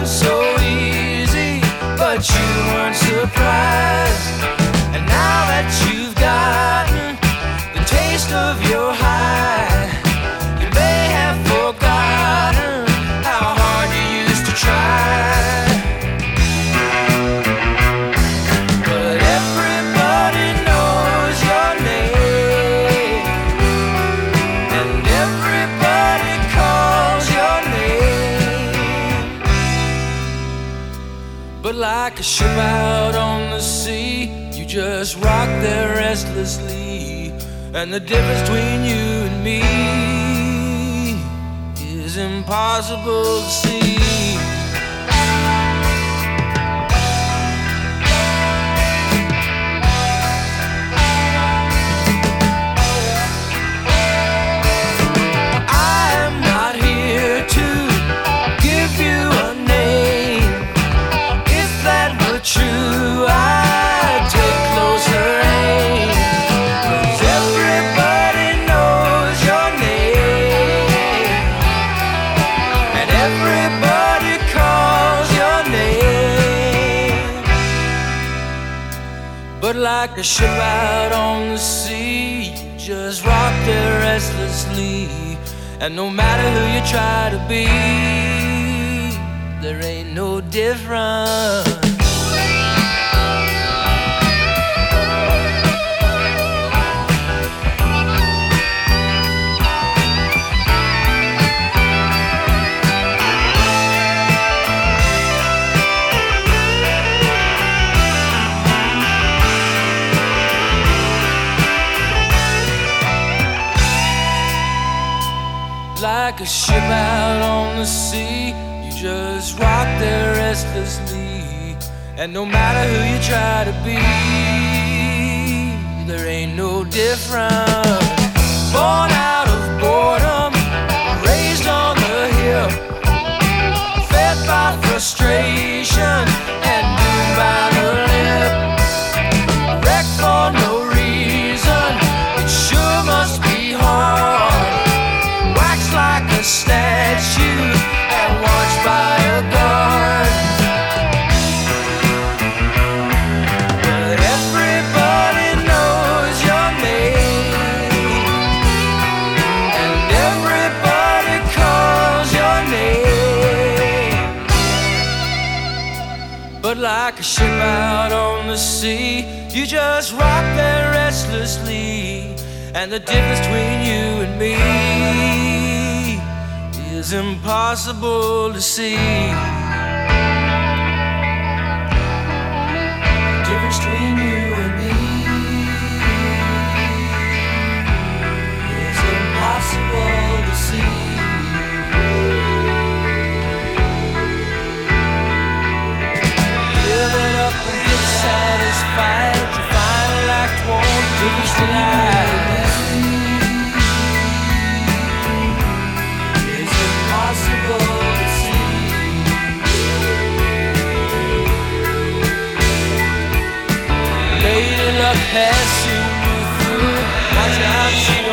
so easy, but you weren't surprised. And now that you've gotten the taste of your high, you may have forgotten how hard you used to try. But everybody knows your name, and everybody calls your name. But like a ship out on the sea, you just rock there restlessly, and the difference between you and me is impossible to see. I am not here to give you a name. If that were true, I'd take closer aim. 'Cause everybody knows your name, and everybody calls your name. But like a ship out on the sea, you just rock there restlessly, and no matter who you try to be, there ain't no difference. Like a ship out on the sea, you just rock there restlessly, and no matter who you try to be, there ain't no difference. Born out of boredom, raised on the hill, fed by frustration and doomed by the lip, wrecked for no reason, it sure must be hard. Like a statue and watched by a guard. But everybody knows your name, and everybody calls your name. But like a ship out on the sea, you just rock there restlessly, and the difference between you and me is impossible to see. The difference between you and me is impossible to see. Live it up and get satisfied. You finally like to want the difference tonight. Lady luck has seen you through. Watch out, she